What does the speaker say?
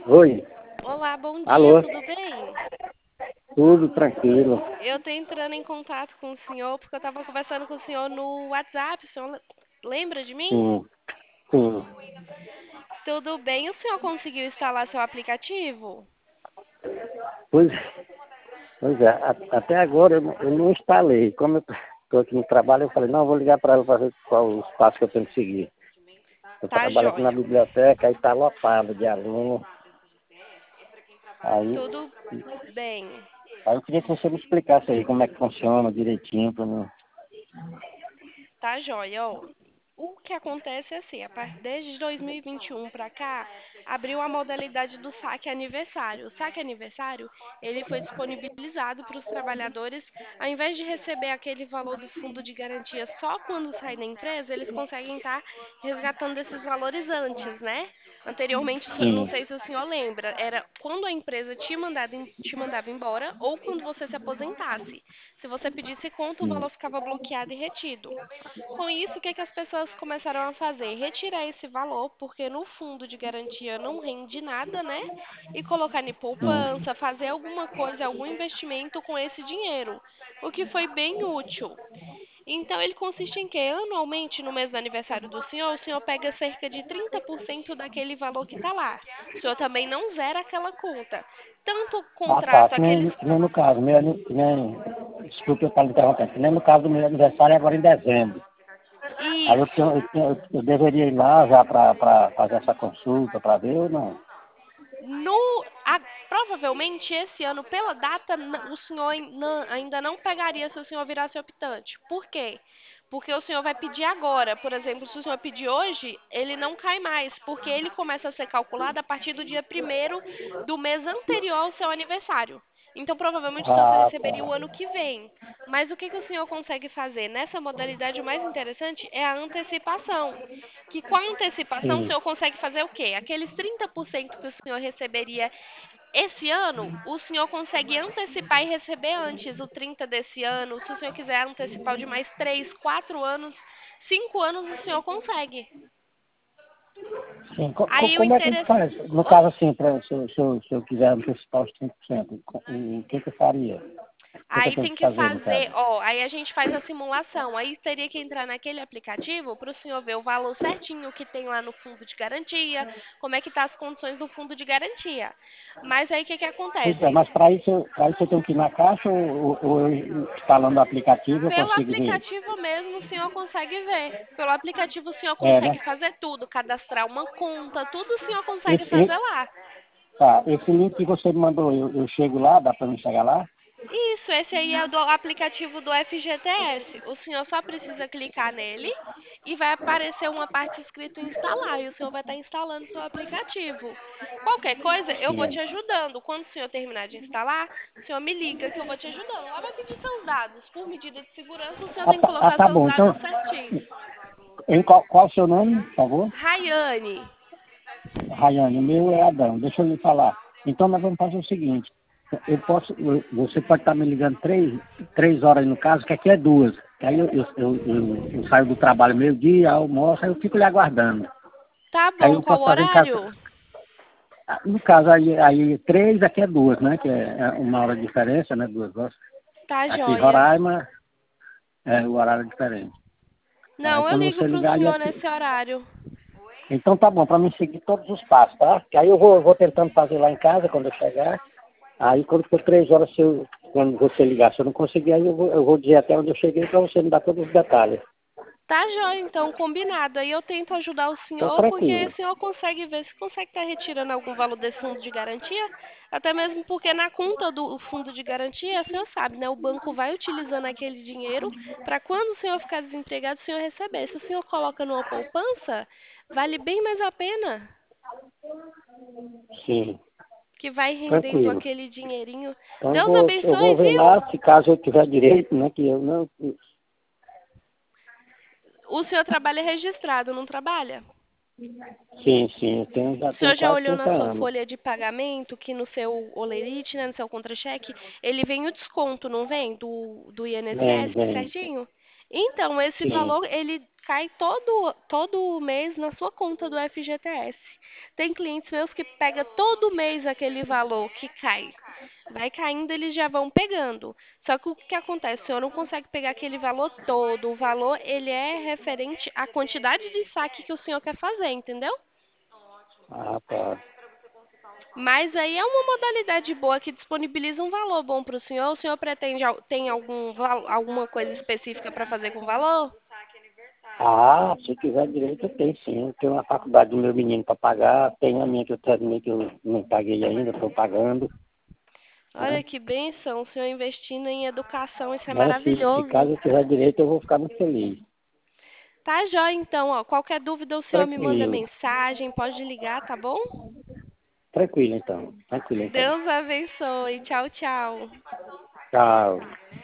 Oi, Olá, bom dia, alô, tudo bem? tudo tranquilo. Eu tô entrando em contato com o senhor porque eu estava conversando com o senhor no WhatsApp. O senhor lembra de mim? Sim, sim. Tudo bem, o senhor conseguiu instalar seu aplicativo? Pois, pois é, até agora eu não instalei. Como eu estou aqui no trabalho, eu falei, não, eu vou ligar para ela para ver qual os passos que eu tenho que seguir. Eu Tá trabalho aqui na joia. biblioteca, aí está lotado de aluno. Aí, Tudo bem. aí eu queria que você me explicasse aí como é que funciona direitinho para mim. Tá joia, ó. O que acontece é assim, desde 2021 para cá, abriu a modalidade do saque aniversário. O saque aniversário, ele foi disponibilizado para os trabalhadores, ao invés de receber aquele valor do fundo de garantia só quando sai da empresa, eles conseguem estar resgatando esses valores antes, né? Anteriormente, não Sim, sei se o senhor lembra, era quando a empresa te mandava embora ou quando você se aposentasse. Se você pedisse conta, o sim, valor ficava bloqueado e retido. Com isso, o que que as pessoas começaram a fazer? Retirar esse valor, porque no fundo de garantia não rende nada, né? E colocar em sim, poupança, fazer alguma coisa, algum investimento com esse dinheiro, o que foi bem útil. Então, ele consiste em que, anualmente, no mês do aniversário do senhor, o senhor pega cerca de 30% daquele valor que está lá. O senhor também não zera aquela conta. Tanto o Ah, tá. contrato, Que aqueles. nem, que nem no caso, que nem, desculpe eu estar lhe interrompendo, que nem no caso do meu aniversário é agora em dezembro. Aí Isso. eu deveria ir lá já para fazer essa consulta para ver ou não? Provavelmente esse ano, pela data, o senhor ainda não pegaria se o senhor virasse optante. Por quê? Porque o senhor vai pedir agora. Por exemplo, se o senhor pedir hoje, ele não cai mais, porque ele começa a ser calculado a partir do dia primeiro do mês anterior ao seu aniversário. Então, provavelmente, o senhor só Ah, receberia o tá. ano que vem. Mas o que que o senhor consegue fazer? Nessa modalidade, o mais interessante é a antecipação. Que com a antecipação, o Sim, senhor consegue fazer o quê? Aqueles 30% que o senhor receberia esse ano, o senhor consegue antecipar e receber antes o 30 desse ano. Se o senhor quiser antecipar o de mais 3, 4 anos, 5 anos, o senhor consegue. sim. Aí o Como é que a gente interesse. faz? No caso assim, se eu quiser antecipar os 30%, o que eu faria? O que eu Aí tenho tem que que fazer no caso? fazer, ó, aí a gente faz a simulação. Aí teria que entrar naquele aplicativo para o senhor ver o valor certinho que tem lá no fundo de garantia, como é que tá as condições do fundo de garantia. Mas aí o que que Pois é, acontece? mas para isso eu tenho que ir na caixa ou eu, instalando o aplicativo eu Pelo consigo ver? aplicativo mesmo, o senhor consegue ver. Pelo aplicativo, o senhor É, consegue né? fazer tudo, cadastrar uma conta, tudo o senhor consegue Esse, fazer esse, lá. tá, esse link que você me mandou, eu chego lá, dá para me chegar lá? Isso, esse aí é do aplicativo do FGTS. O senhor só precisa clicar nele e vai aparecer uma parte escrito instalar, e o senhor vai estar instalando seu aplicativo. Qualquer coisa, eu vou Sim. te ajudando. Quando o senhor terminar de instalar, o senhor me liga que eu vou te ajudando. Lá vai pedir seus dados. Por medida de segurança, o senhor tem que colocar Tá seus bom. dados Então, certinho. qual o seu nome, por favor? Rayane. Rayane, o meu é Adão. Deixa eu lhe falar. Então, nós vamos fazer o seguinte. Você pode estar me ligando 3 horas aí no caso, que aqui é 2. Que aí eu saio do trabalho meio-dia, almoço, aí eu fico lhe aguardando. Tá Aí bom, eu qual posso fazer em casa. horário? No caso, aí 3, aqui é 2, né? Que é uma hora de diferença, né? 2 horas. Tá Aqui em joia. Roraima, o horário é diferente. Aí Não, eu quando ligo você pro ligar, senhor nesse horário. então tá bom, para mim seguir todos os passos, tá? Que aí eu vou tentando fazer lá em casa quando eu chegar. Aí quando for 3 horas, quando você ligar, se eu não conseguir, aí eu vou dizer até onde eu cheguei para você me dar todos os detalhes. Tá joia, então, combinado. Aí eu tento ajudar o Então senhor, porque o tranquilo. senhor consegue ver se consegue estar retirando algum valor desse fundo de garantia. Até mesmo porque na conta do fundo de garantia, o senhor sabe, né? O banco vai utilizando aquele dinheiro para quando o senhor ficar desempregado, o senhor receber. Se o senhor coloca numa poupança, vale bem mais a pena, Sim, que vai rendendo tranquilo. aquele dinheirinho. Então Deus eu abençoe, vou ver viu? lá, se caso eu tiver direito, né? Que eu não. O senhor trabalha registrado, não trabalha? Sim, sim, já O tenho senhor já quase olhou na 30 sua anos. folha de pagamento que no seu olerite, né, no seu contra-cheque, ele vem o desconto, não vem? Do Vem, INSS vem. certinho? Então, esse Sim. valor, ele cai todo mês na sua conta do FGTS. Tem clientes meus que pega todo mês aquele valor que cai. Vai caindo, eles já vão pegando. Só que o que acontece? O senhor não consegue pegar aquele valor todo. O valor, ele é referente à quantidade de saque que o senhor quer fazer, entendeu? Ah, tá. Mas aí é uma modalidade boa que disponibiliza um valor bom para o senhor. O senhor pretende, tem alguma coisa específica para fazer com valor? Ah, se quiser direito, eu tenho sim. Eu tenho a faculdade do meu menino para pagar, tenho a minha que eu terminei que eu não paguei ainda, estou pagando. Olha Né? que bênção, o senhor investindo em educação, isso é Mas se maravilhoso. caso eu tiver direito, eu vou ficar muito feliz. Tá jóia, então, ó. Qualquer dúvida o senhor me manda Tranquilo, mensagem, pode ligar, tá bom? tranquilo então, tranquilo então. Deus abençoe. Tchau, tchau. Tchau.